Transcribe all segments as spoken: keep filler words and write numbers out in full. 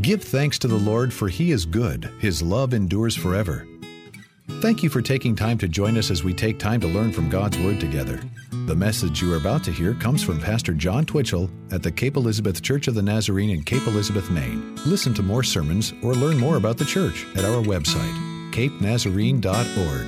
Give thanks to the Lord, for He is good. His love endures forever. Thank you for taking time to join us as we take time to learn from God's Word together. The message you are about to hear comes from Pastor John Twitchell at the Cape Elizabeth Church of the Nazarene in Cape Elizabeth, Maine. Listen to more sermons or learn more about the church at our website, cape nazarene dot org.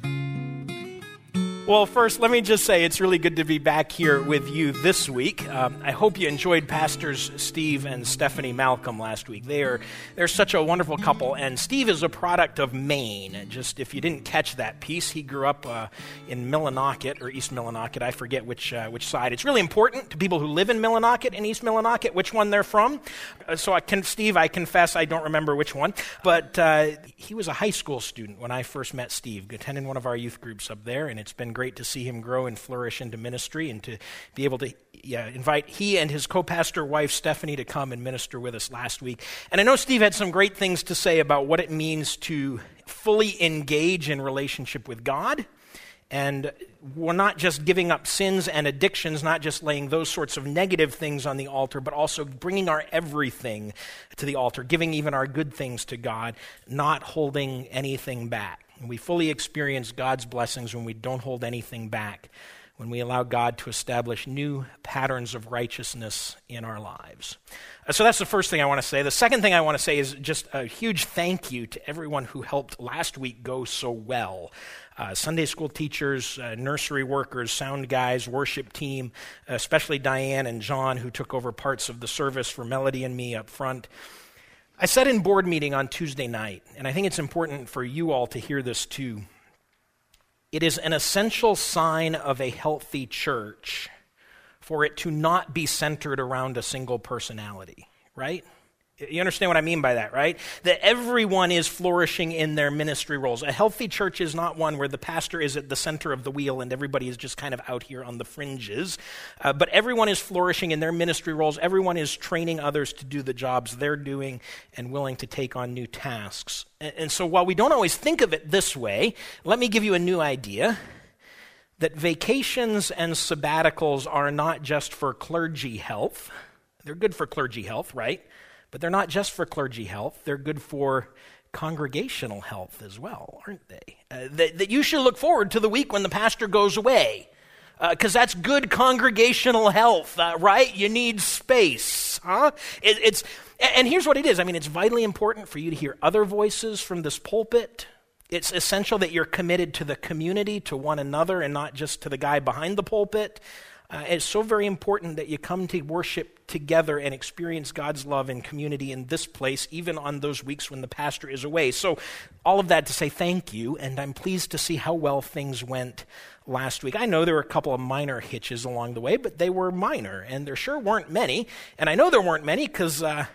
Well, first, let me just say it's really good to be back here with you this week. Um, I hope you enjoyed Pastors Steve and Stephanie Malcolm last week. They are they're such a wonderful couple, and Steve is a product of Maine. Just if you didn't catch that piece, he grew up uh, in Millinocket or East Millinocket. I forget which uh, which side. It's really important to people who live in Millinocket and East Millinocket which one they're from. Uh, so, I can, Steve, I confess I don't remember which one, but uh, he was a high school student when I first met Steve, attending one of our youth groups up there, and it's been great to see him grow and flourish into ministry and to be able to yeah, invite he and his co-pastor wife Stephanie to come and minister with us last week. And I know Steve had some great things to say about what it means to fully engage in relationship with God. And we're not just giving up sins and addictions, not just laying those sorts of negative things on the altar, but also bringing our everything to the altar, giving even our good things to God, not holding anything back. And we fully experience God's blessings when we don't hold anything back, when we allow God to establish new patterns of righteousness in our lives. Uh, so that's the first thing I want to say. The second thing I want to say is just a huge thank you to everyone who helped last week go so well. Uh, Sunday school teachers, uh, nursery workers, sound guys, worship team, especially Diane and John, who took over parts of the service for Melody and me up front. I said in board meeting on Tuesday night, and I think it's important for you all to hear this too, it is an essential sign of a healthy church for it to not be centered around a single personality, right? You understand what I mean by that, right? That everyone is flourishing in their ministry roles. A healthy church is not one where the pastor is at the center of the wheel and everybody is just kind of out here on the fringes. Uh, but everyone is flourishing in their ministry roles. Everyone is training others to do the jobs they're doing and willing to take on new tasks. And, and so while we don't always think of it this way, let me give you a new idea. That vacations and sabbaticals are not just for clergy health. They're good for clergy health, right? But they're not just for clergy health, they're good for congregational health as well, aren't they? Uh, that, that you should look forward to the week when the pastor goes away, because uh, that's good congregational health, uh, right? You need space, huh? It, it's and here's what it is. I mean, it's vitally important for you to hear other voices from this pulpit. It's essential that you're committed to the community, to one another, and not just to the guy behind the pulpit. Uh, it's so very important that you come to worship together and experience God's love and community in this place, even on those weeks when the pastor is away. So all of that to say thank you, and I'm pleased to see how well things went last week. I know there were a couple of minor hitches along the way, but they were minor, and there sure weren't many. And I know there weren't many because uh,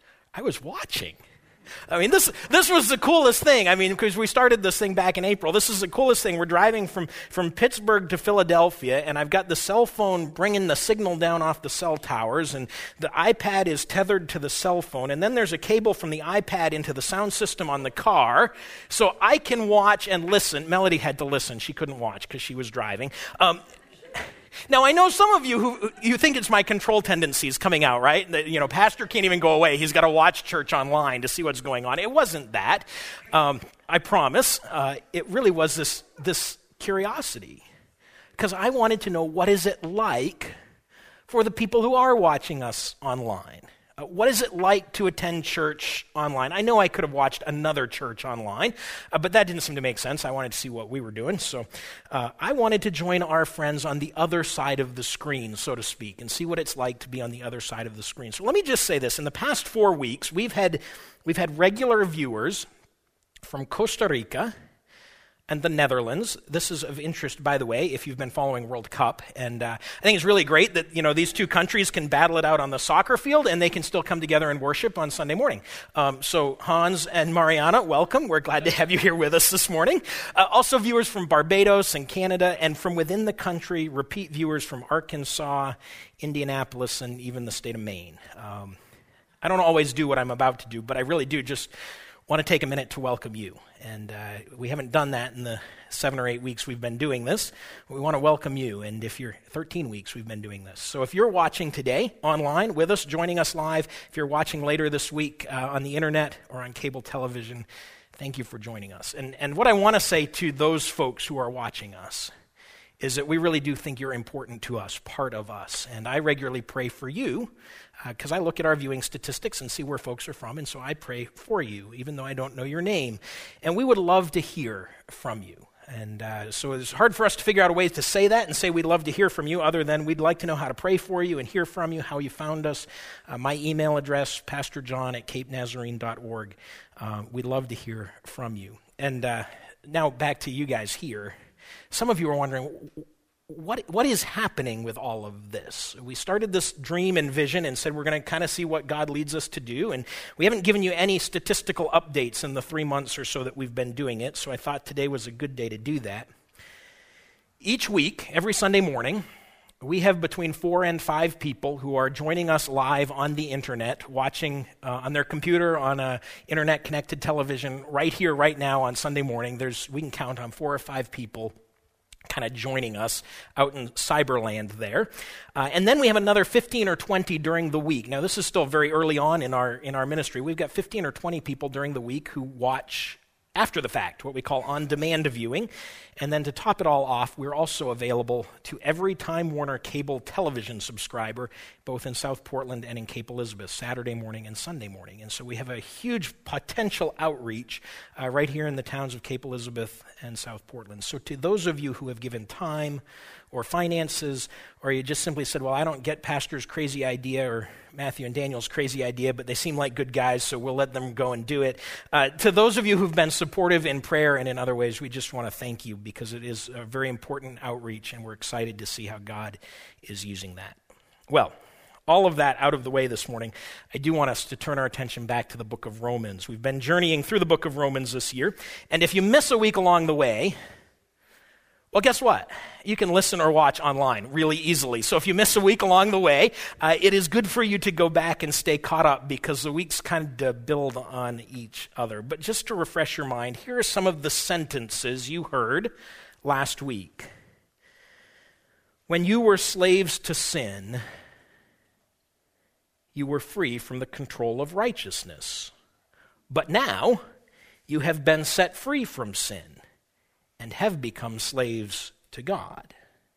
I was watching. I mean, this this was the coolest thing. I mean, because we started this thing back in April. This is the coolest thing. We're driving from, from Pittsburgh to Philadelphia, and I've got the cell phone bringing the signal down off the cell towers, and the iPad is tethered to the cell phone, and then there's a cable from the iPad into the sound system on the car, so I can watch and listen. Melody had to listen. She couldn't watch because she was driving. Um Now, I know some of you who you think it's my control tendencies coming out, right? That, you know, pastor can't even go away. He's got to watch church online to see what's going on. It wasn't that. Um, I promise. Uh, it really was this, this curiosity. Because I wanted to know, what is it like for the people who are watching us online? Uh, what is it like to attend church online? I know I could have watched another church online, uh, but that didn't seem to make sense. I wanted to see what we were doing. So uh, I wanted to join our friends on the other side of the screen, so to speak, and see what it's like to be on the other side of the screen. So let me just say this. In the past four weeks, we've had we've had regular viewers from Costa Rica and the Netherlands. This is of interest, by the way, if you've been following World Cup. And uh, I think it's really great that, you know, these two countries can battle it out on the soccer field and they can still come together and worship on Sunday morning. Um, so Hans and Mariana, welcome. We're glad to have you here with us this morning. Uh, also viewers from Barbados and Canada, and from within the country, repeat viewers from Arkansas, Indianapolis, and even the state of Maine. Um, I don't always do what I'm about to do, but I really do just want to take a minute to welcome you. And uh, we haven't done that in the seven or eight weeks we've been doing this. We want to welcome you. And if you're thirteen weeks we've been doing this. So if you're watching today online with us, joining us live, if you're watching later this week uh, on the internet or on cable television, thank you for joining us. And, and what I want to say to those folks who are watching us is that we really do think you're important to us, part of us. And I regularly pray for you because uh, I look at our viewing statistics and see where folks are from, and so I pray for you, even though I don't know your name. And we would love to hear from you. And uh, so it's hard for us to figure out a way to say that and say we'd love to hear from you, other than we'd like to know how to pray for you and hear from you, how you found us. Uh, my email address, pastor john at cape nazarene dot org. Uh, we'd love to hear from you. And uh, now back to you guys here. Some of you are wondering, what what is happening with all of this? We started this dream and vision and said we're going to kind of see what God leads us to do, and we haven't given you any statistical updates in the three months or so that we've been doing it, so I thought today was a good day to do that. Each week, every Sunday morning, we have between four and five people who are joining us live on the internet, watching uh, on their computer, on a internet-connected television, right here, right now on Sunday morning. There's we can count on four or five people kind of joining us out in cyberland there. Uh, and then we have another fifteen or twenty during the week. Now, this is still very early on in our in our ministry. We've got fifteen or twenty people during the week who watch after the fact, what we call on-demand viewing. And then to top it all off, we're also available to every Time Warner cable television subscriber, both in South Portland and in Cape Elizabeth, Saturday morning and Sunday morning. And so we have a huge potential outreach uh, right here in the towns of Cape Elizabeth and South Portland. So to those of you who have given time or finances, or you just simply said, well, I don't get Pastor's crazy idea or Matthew and Daniel's crazy idea, but they seem like good guys, so we'll let them go and do it. Uh, to those of you who've been supportive in prayer and in other ways, we just want to thank you because it is a very important outreach, and we're excited to see how God is using that. Well, all of that out of the way this morning, I do want us to turn our attention back to the book of Romans. We've been journeying through the book of Romans this year, and if you miss a week along the way, well, guess what? You can listen or watch online really easily. So if you miss a week along the way, uh, it is good for you to go back and stay caught up because the weeks kind of build on each other. But just to refresh your mind, here are some of the sentences you heard last week. When you were slaves to sin, you were free from the control of righteousness. But now you have been set free from sin and have become slaves to God.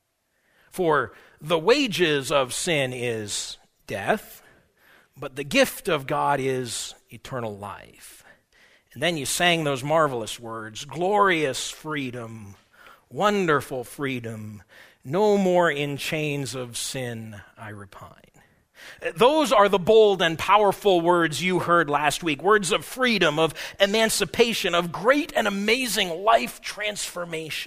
For the wages of sin is death, but the gift of God is eternal life. And then you sang those marvelous words, glorious freedom, wonderful freedom, no more in chains of sin I repine. Those are the bold and powerful words you heard last week, words of freedom, of emancipation, of great and amazing life transformation.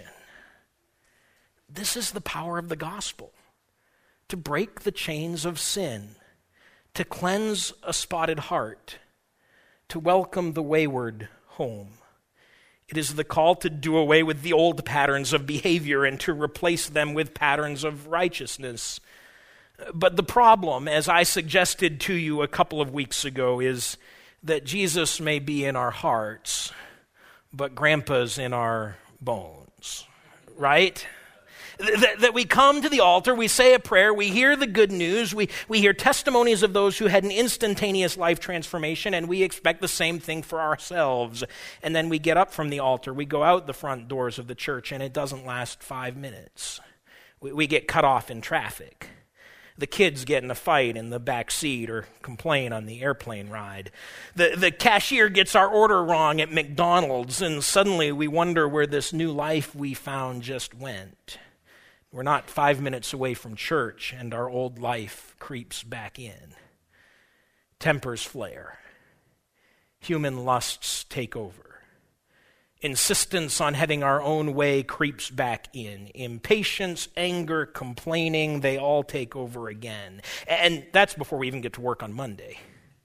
This is the power of the gospel, to break the chains of sin, to cleanse a spotted heart, to welcome the wayward home. It is the call to do away with the old patterns of behavior and to replace them with patterns of righteousness. But the problem, as I suggested to you a couple of weeks ago, is that Jesus may be in our hearts, but Grandpa's in our bones, right? That, that we come to the altar, we say a prayer, we hear the good news, we, we hear testimonies of those who had an instantaneous life transformation, and we expect the same thing for ourselves. And then we get up from the altar, we go out the front doors of the church, and it doesn't last five minutes. We, we get cut off in traffic. The kids get in a fight in the back seat or complain on the airplane ride. The, the cashier gets our order wrong at McDonald's, and suddenly we wonder where this new life we found just went. We're not five minutes away from church, and our old life creeps back in. Tempers flare. Human lusts take over. Insistence on having our own way creeps back in. Impatience, anger, complaining, they all take over again. And that's before we even get to work on Monday.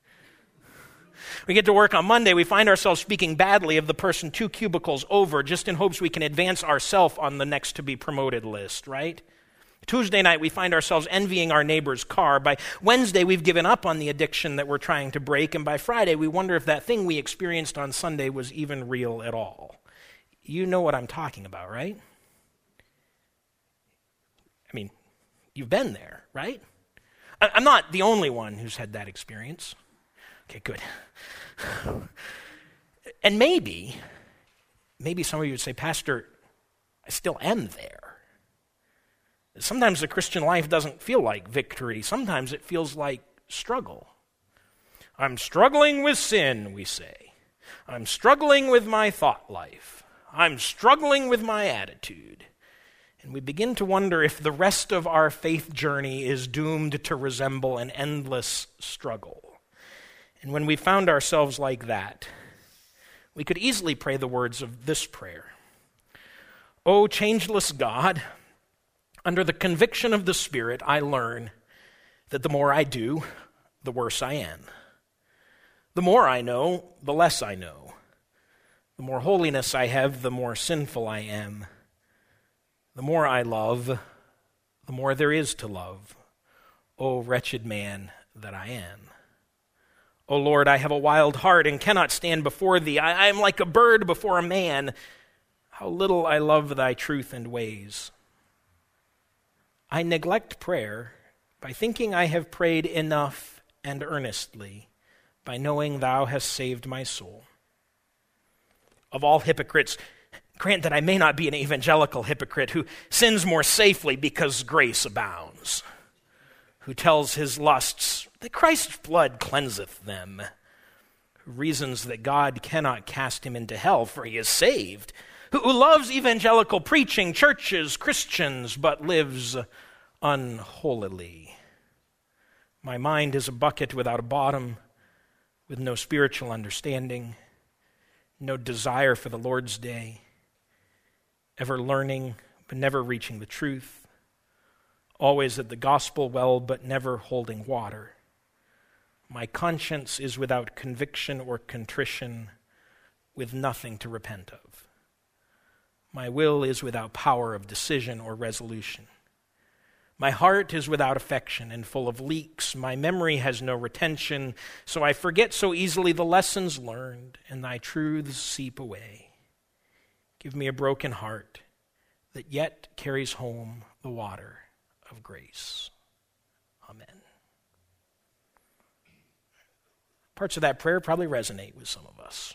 We get to work on Monday, we find ourselves speaking badly of the person two cubicles over just in hopes we can advance ourselves on the next to be promoted list, right? Tuesday night, we find ourselves envying our neighbor's car. By Wednesday, we've given up on the addiction that we're trying to break. And by Friday, we wonder if that thing we experienced on Sunday was even real at all. You know what I'm talking about, right? I mean, you've been there, right? I'm not the only one who's had that experience. Okay, good. And maybe, maybe some of you would say, Pastor, I still am there. Sometimes the Christian life doesn't feel like victory. Sometimes it feels like struggle. I'm struggling with sin, we say. I'm struggling with my thought life. I'm struggling with my attitude. And we begin to wonder if the rest of our faith journey is doomed to resemble an endless struggle. And when we found ourselves like that, we could easily pray the words of this prayer. O changeless God, under the conviction of the Spirit, I learn that the more I do, the worse I am. The more I know, the less I know. The more holiness I have, the more sinful I am. The more I love, the more there is to love. O wretched man that I am. O Lord, I have a wild heart and cannot stand before thee. I, I am like a bird before a man. How little I love thy truth and ways. I neglect prayer by thinking I have prayed enough and earnestly, by knowing thou hast saved my soul. Of all hypocrites, grant that I may not be an evangelical hypocrite who sins more safely because grace abounds, who tells his lusts that Christ's blood cleanseth them, who reasons that God cannot cast him into hell, for he is saved, who loves evangelical preaching, churches, Christians, but lives unholily. My mind is a bucket without a bottom, with no spiritual understanding, no desire for the Lord's day, ever learning but never reaching the truth, always at the gospel well but never holding water. My conscience is without conviction or contrition, with nothing to repent of. My will is without power of decision or resolution. My heart is without affection and full of leaks. My memory has no retention, so I forget so easily the lessons learned, and thy truths seep away. Give me a broken heart that yet carries home the water of grace. Amen. Parts of that prayer probably resonate with some of us.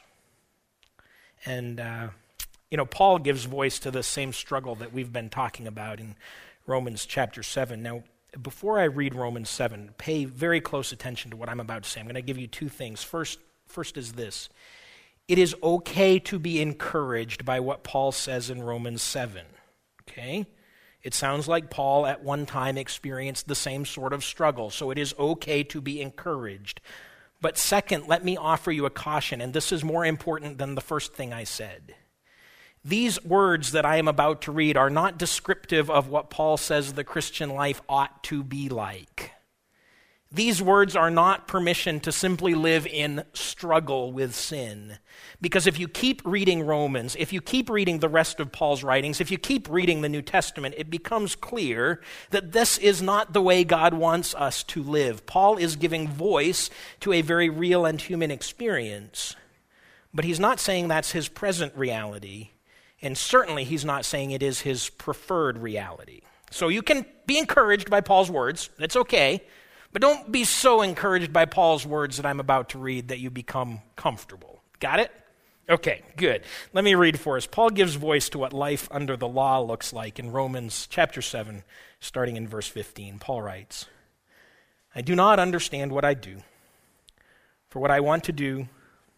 And, uh, you know, Paul gives voice to the same struggle that we've been talking about in Romans chapter seven. Now, before I read Romans seven, pay very close attention to what I'm about to say. I'm going to give you two things. First, first is this. It is okay to be encouraged by what Paul says in Romans seven, okay? It sounds like Paul at one time experienced the same sort of struggle, so it is okay to be encouraged. But second, let me offer you a caution, and this is more important than the first thing I said. These words that I am about to read are not descriptive of what Paul says the Christian life ought to be like. These words are not permission to simply live in struggle with sin. Because if you keep reading Romans, if you keep reading the rest of Paul's writings, if you keep reading the New Testament, it becomes clear that this is not the way God wants us to live. Paul is giving voice to a very real and human experience. But he's not saying that's his present reality. And certainly he's not saying it is his preferred reality. So you can be encouraged by Paul's words. That's okay. But don't be so encouraged by Paul's words that I'm about to read that you become comfortable. Got it? Okay, good. Let me read for us. Paul gives voice to what life under the law looks like in Romans chapter seven, starting in verse fifteen. Paul writes, I do not understand what I do. For what I want to do,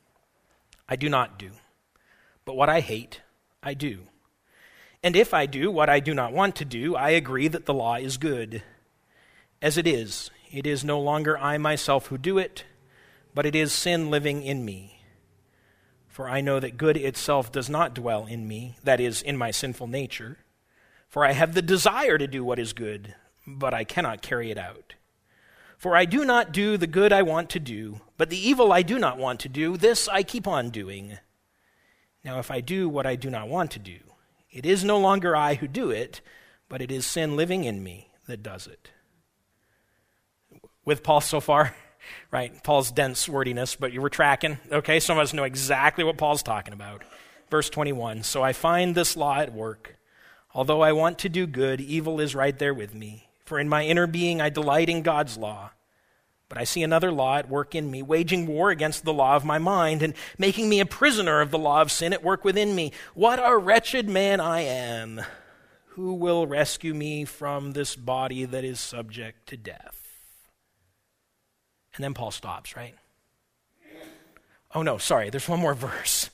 I do not do. But what I hate, I do. And if I do what I do not want to do, I agree that the law is good. As it is, it is no longer I myself who do it, but it is sin living in me. For I know that good itself does not dwell in me, that is, in my sinful nature. For I have the desire to do what is good, but I cannot carry it out. For I do not do the good I want to do, but the evil I do not want to do, this I keep on doing. Now if I do what I do not want to do, it is no longer I who do it, but it is sin living in me that does it. With Paul so far, right? Paul's dense wordiness, but you were tracking. Okay, some of us know exactly what Paul's talking about. Verse twenty-one, so I find this law at work. Although I want to do good, evil is right there with me. For in my inner being I delight in God's law. But I see another law at work in me, waging war against the law of my mind and making me a prisoner of the law of sin at work within me. What a wretched man I am! Who will rescue me from this body that is subject to death? And then Paul stops, right? Oh no, sorry, there's one more verse.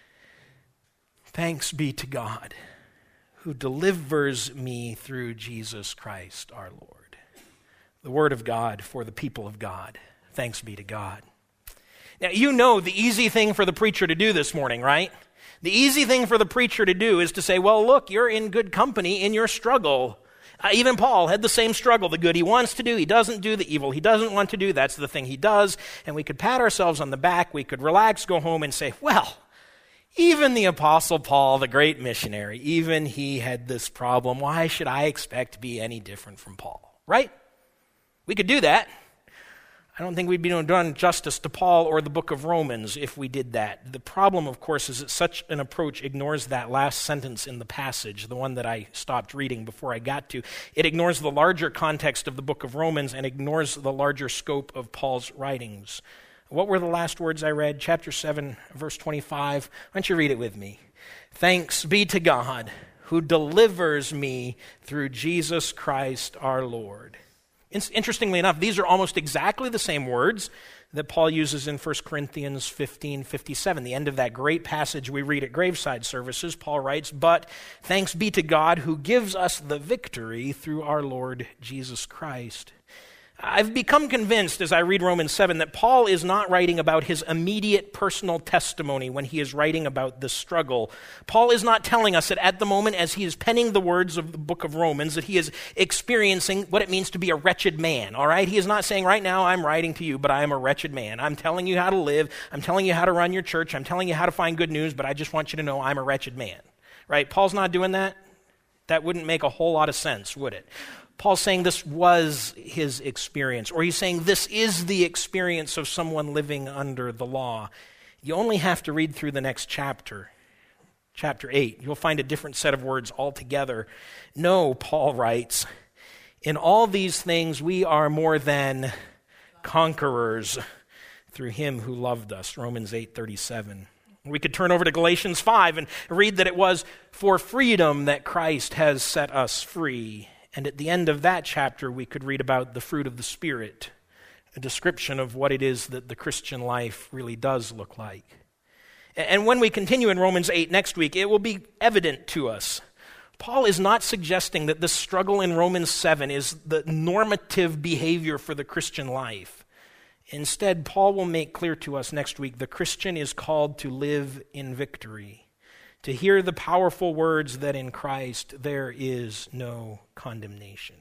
Thanks be to God, who delivers me through Jesus Christ our Lord. The word of God for the people of God. Thanks be to God. Now, you know the easy thing for the preacher to do this morning, right? The easy thing for the preacher to do is to say, well, look, you're in good company in your struggle. Uh, even Paul had the same struggle. The good he wants to do, he doesn't do. The evil he doesn't want to do, that's the thing he does. And we could pat ourselves on the back. We could relax, go home and say, well, even the Apostle Paul, the great missionary, even he had this problem. Why should I expect to be any different from Paul? Right? We could do that. I don't think we'd be doing justice to Paul or the book of Romans if we did that. The problem, of course, is that such an approach ignores that last sentence in the passage, the one that I stopped reading before I got to. It ignores the larger context of the book of Romans and ignores the larger scope of Paul's writings. What were the last words I read? Chapter seven, verse twenty-five. Why don't you read it with me? Thanks be to God who delivers me through Jesus Christ our Lord. Interestingly enough, these are almost exactly the same words that Paul uses in First Corinthians fifteen fifty-seven, the end of that great passage we read at graveside services. Paul writes, but thanks be to God who gives us the victory through our Lord Jesus Christ. I've become convinced as I read Romans seven that Paul is not writing about his immediate personal testimony when he is writing about this struggle. Paul is not telling us that at the moment as he is penning the words of the book of Romans that he is experiencing what it means to be a wretched man, all right? He is not saying right now I'm writing to you, but I am a wretched man. I'm telling you how to live. I'm telling you how to run your church. I'm telling you how to find good news, but I just want you to know I'm a wretched man, right? Paul's not doing that. That wouldn't make a whole lot of sense, would it? Paul's saying this was his experience, or he's saying this is the experience of someone living under the law. You only have to read through the next chapter, chapter eight. You'll find a different set of words altogether. No, Paul writes, in all these things we are more than conquerors through him who loved us, Romans eight thirty-seven. We could turn over to Galatians five and read that it was for freedom that Christ has set us free. And at the end of that chapter, we could read about the fruit of the Spirit, a description of what it is that the Christian life really does look like. And when we continue in Romans eight next week, it will be evident to us. Paul is not suggesting that this struggle in Romans seven is the normative behavior for the Christian life. Instead, Paul will make clear to us next week the Christian is called to live in victory, to hear the powerful words that in Christ there is no condemnation.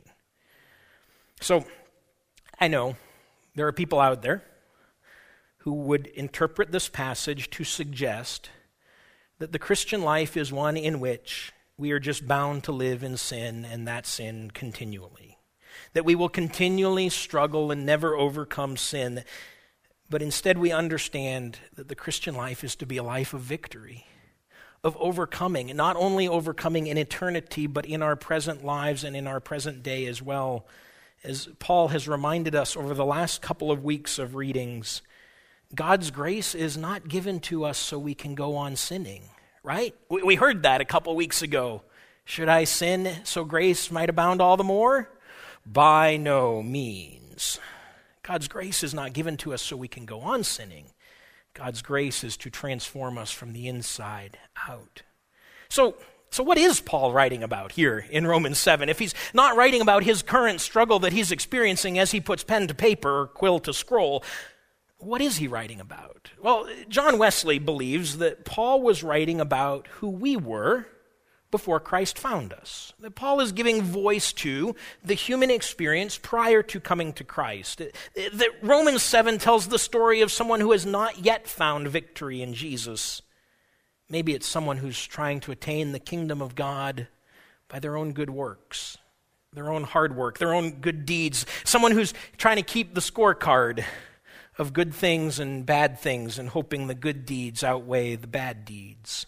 So, I know there are people out there who would interpret this passage to suggest that the Christian life is one in which we are just bound to live in sin and that sin continually. That we will continually struggle and never overcome sin. But instead we understand that the Christian life is to be a life of victory, of overcoming, not only overcoming in eternity, but in our present lives and in our present day as well. As Paul has reminded us over the last couple of weeks of readings, God's grace is not given to us so we can go on sinning, right? We, we heard that a couple weeks ago. Should I sin so grace might abound all the more? By no means. God's grace is not given to us so we can go on sinning. God's grace is to transform us from the inside out. So, so what is Paul writing about here in Romans seven? If he's not writing about his current struggle that he's experiencing as he puts pen to paper or quill to scroll, what is he writing about? Well, John Wesley believes that Paul was writing about who we were before Christ found us. That Paul is giving voice to the human experience prior to coming to Christ. That Romans seven tells the story of someone who has not yet found victory in Jesus. Maybe it's someone who's trying to attain the kingdom of God, by their own good works, their own hard work, their own good deeds. Someone who's trying to keep the scorecard of good things and bad things and hoping the good deeds outweigh the bad deeds.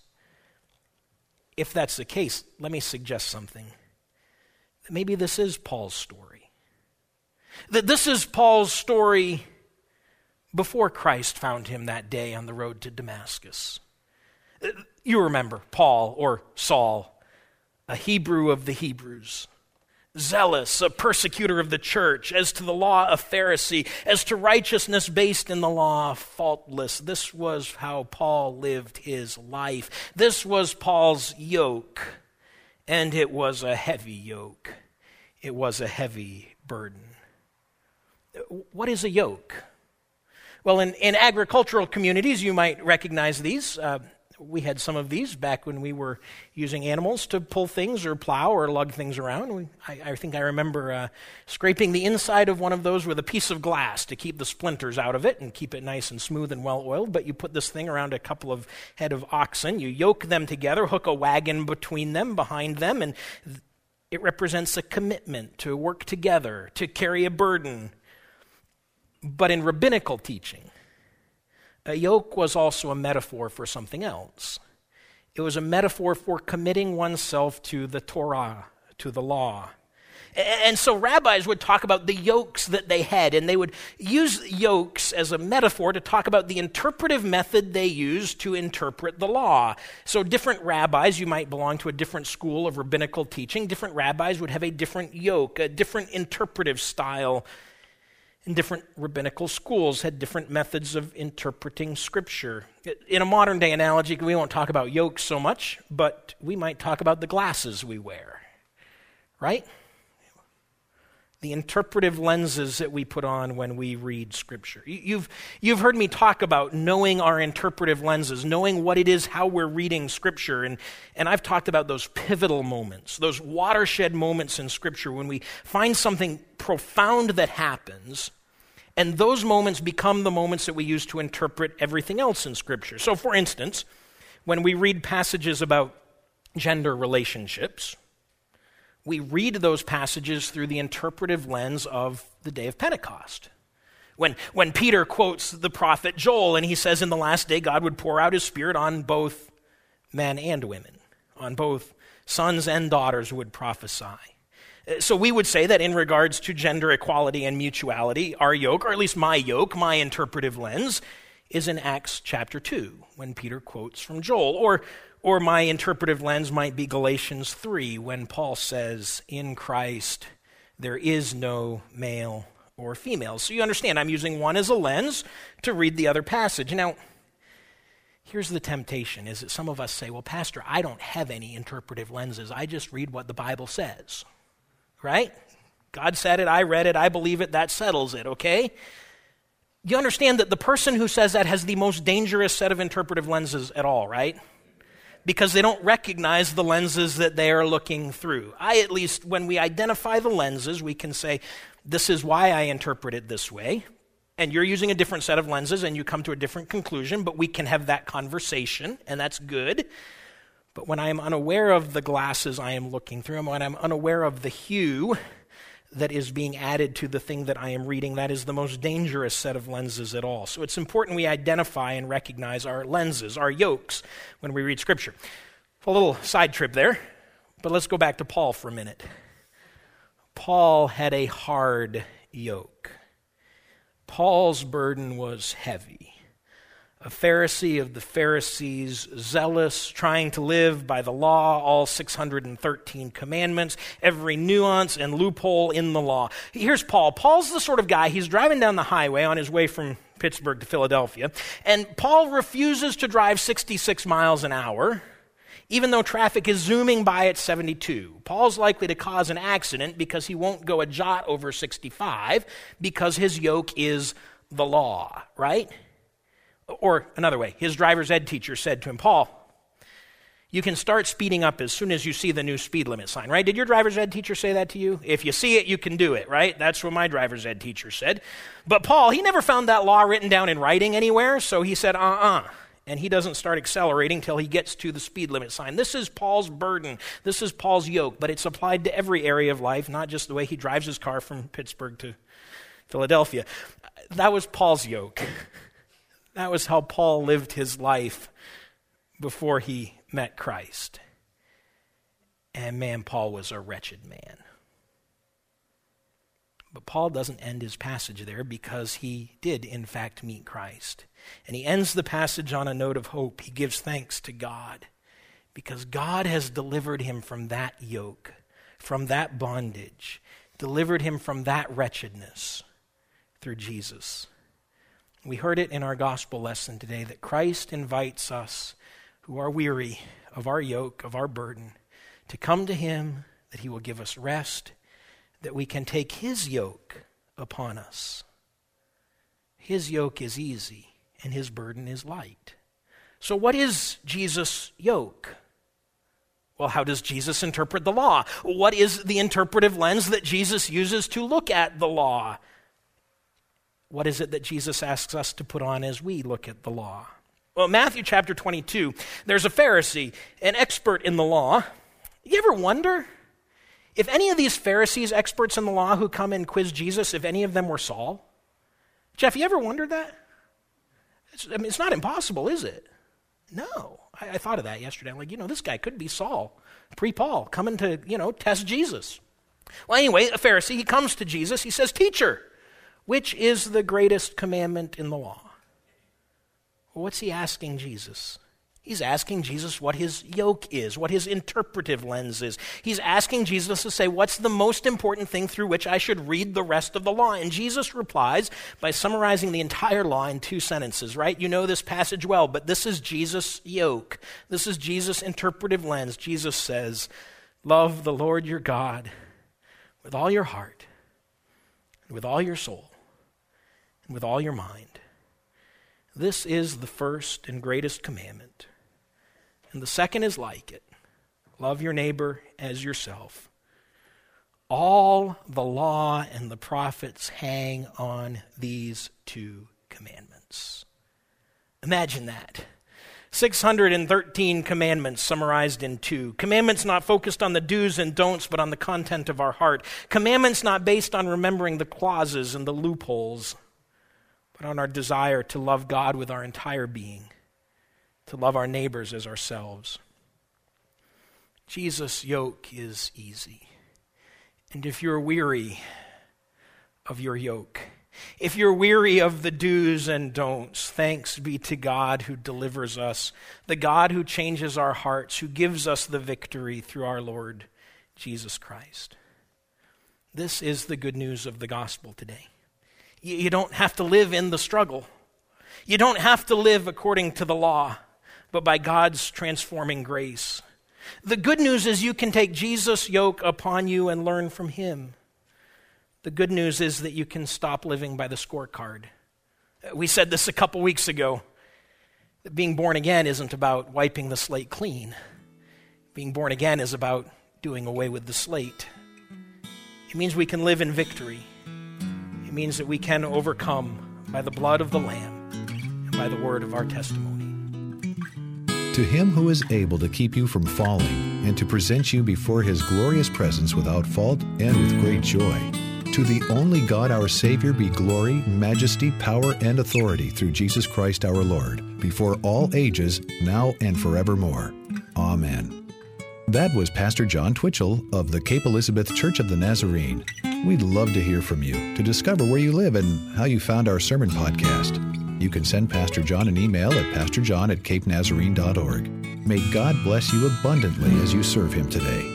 If that's the case, let me suggest something. Maybe this is Paul's story. That this is Paul's story before Christ found him that day on the road to Damascus. You remember Paul, or Saul, a Hebrew of the Hebrews, zealous, a persecutor of the church, as to the law, a Pharisee, as to righteousness based in the law, faultless. This was how Paul lived his life. This was Paul's yoke, and it was a heavy yoke. It was a heavy burden. What is a yoke? Well, in, in agricultural communities, you might recognize these. Uh, we had some of these back when we were using animals to pull things or plow or lug things around. We, I, I think I remember uh, scraping the inside of one of those with a piece of glass to keep the splinters out of it and keep it nice and smooth and well-oiled. But you put this thing around a couple of head of oxen, you yoke them together, hook a wagon between them, behind them, and it represents a commitment to work together, to carry a burden. But in rabbinical teaching, a yoke was also a metaphor for something else. It was a metaphor for committing oneself to the Torah, to the law. And so rabbis would talk about the yokes that they had, and they would use yokes as a metaphor to talk about the interpretive method they used to interpret the law. So different rabbis, you might belong to a different school of rabbinical teaching, different rabbis would have a different yoke, a different interpretive style. And different rabbinical schools had different methods of interpreting Scripture. In a modern day analogy, we won't talk about yokes so much, but we might talk about the glasses we wear, right? The interpretive lenses that we put on when we read Scripture. You've, you've heard me talk about knowing our interpretive lenses, knowing what it is, how we're reading Scripture, and, and I've talked about those pivotal moments, those watershed moments in Scripture when we find something profound that happens, and those moments become the moments that we use to interpret everything else in Scripture. So for instance, when we read passages about gender relationships, we read those passages through the interpretive lens of the day of Pentecost. When, when Peter quotes the prophet Joel, and he says in the last day God would pour out his Spirit on both men and women, on both sons and daughters who would prophesy. So we would say that in regards to gender equality and mutuality, our yoke, or at least my yoke, my interpretive lens, is in Acts chapter two, when Peter quotes from Joel. Or Or my interpretive lens might be Galatians three, when Paul says, in Christ there is no male or female. So you understand, I'm using one as a lens to read the other passage. Now, here's the temptation, is that some of us say, well, Pastor, I don't have any interpretive lenses. I just read what the Bible says, right? God said it, I read it, I believe it, that settles it, okay? You understand that the person who says that has the most dangerous set of interpretive lenses at all, right? Because they don't recognize the lenses that they are looking through. I, at least, when we identify the lenses, we can say, this is why I interpret it this way, and you're using a different set of lenses, and you come to a different conclusion, but we can have that conversation, and that's good. But when I am unaware of the glasses I am looking through, and when I'm unaware of the hue that is being added to the thing that I am reading, that is the most dangerous set of lenses at all. So it's important we identify and recognize our lenses, our yokes, when we read Scripture. A little side trip there, but let's go back to Paul for a minute. Paul had a hard yoke. Paul's burden was heavy. A Pharisee of the Pharisees, zealous, trying to live by the law, all six hundred thirteen commandments, every nuance and loophole in the law. Here's Paul. Paul's the sort of guy, he's driving down the highway on his way from Pittsburgh to Philadelphia, and Paul refuses to drive sixty-six miles an hour, even though traffic is zooming by at seventy-two. Paul's likely to cause an accident because he won't go a jot over sixty-five because his yoke is the law, right? Or another way, his driver's ed teacher said to him, Paul, you can start speeding up as soon as you see the new speed limit sign, right? Did your driver's ed teacher say that to you? If you see it, you can do it, right? That's what my driver's ed teacher said. But Paul, he never found that law written down in writing anywhere, so he said, uh-uh. and he doesn't start accelerating till he gets to the speed limit sign. This is Paul's burden. This is Paul's yoke, but it's applied to every area of life, not just the way he drives his car from Pittsburgh to Philadelphia. That was Paul's yoke. That was how Paul lived his life before he met Christ. And man, Paul was a wretched man. But Paul doesn't end his passage there because he did, in fact, meet Christ. And he ends the passage on a note of hope. He gives thanks to God because God has delivered him from that yoke, from that bondage, delivered him from that wretchedness through Jesus. We heard it in our gospel lesson today that Christ invites us who are weary of our yoke, of our burden, to come to him, that he will give us rest, that we can take his yoke upon us. His yoke is easy and his burden is light. So what is Jesus' yoke? Well, how does Jesus interpret the law? What is the interpretive lens that Jesus uses to look at the law? What is it that Jesus asks us to put on as we look at the law? Well, Matthew chapter twenty-two, there's a Pharisee, an expert in the law. You ever wonder if any of these Pharisees, experts in the law who come and quiz Jesus, if any of them were Saul? Jeff, you ever wondered that? It's, I mean, it's not impossible, is it? No. I, I thought of that yesterday. I'm like, you know, this guy could be Saul, pre-Paul, coming to, you know, test Jesus. Well, anyway, a Pharisee, he comes to Jesus. He says, "Teacher, which is the greatest commandment in the law?" Well, what's he asking Jesus? He's asking Jesus what his yoke is, what his interpretive lens is. He's asking Jesus to say, what's the most important thing through which I should read the rest of the law? And Jesus replies by summarizing the entire law in two sentences, right? You know this passage well, but this is Jesus' yoke. This is Jesus' interpretive lens. Jesus says, love the Lord your God with all your heart, and with all your soul, and with all your mind. This is the first and greatest commandment. And the second is like it. Love your neighbor as yourself. All the law and the prophets hang on these two commandments. Imagine that. six hundred thirteen commandments summarized in two. Commandments not focused on the do's and don'ts, but on the content of our heart. Commandments not based on remembering the clauses and the loopholes, but on our desire to love God with our entire being, to love our neighbors as ourselves. Jesus' yoke is easy. And if you're weary of your yoke, if you're weary of the do's and don'ts, thanks be to God who delivers us, the God who changes our hearts, who gives us the victory through our Lord Jesus Christ. This is the good news of the gospel today. You don't have to live in the struggle. You don't have to live according to the law, but by God's transforming grace. The good news is you can take Jesus' yoke upon you and learn from him. The good news is that you can stop living by the scorecard. We said this a couple weeks ago, that being born again isn't about wiping the slate clean. Being born again is about doing away with the slate. It means we can live in victory. It means that we can overcome by the blood of the Lamb and by the word of our testimony. To him who is able to keep you from falling and to present you before his glorious presence without fault and with great joy, to the only God our Savior be glory, majesty, power, and authority through Jesus Christ our Lord, before all ages, now and forevermore. Amen. That was Pastor John Twitchell of the Cape Elizabeth Church of the Nazarene. We'd love to hear from you to discover where you live and how you found our sermon podcast. You can send Pastor John an email at pastor john at cape nazarene dot org. May God bless you abundantly as you serve him today.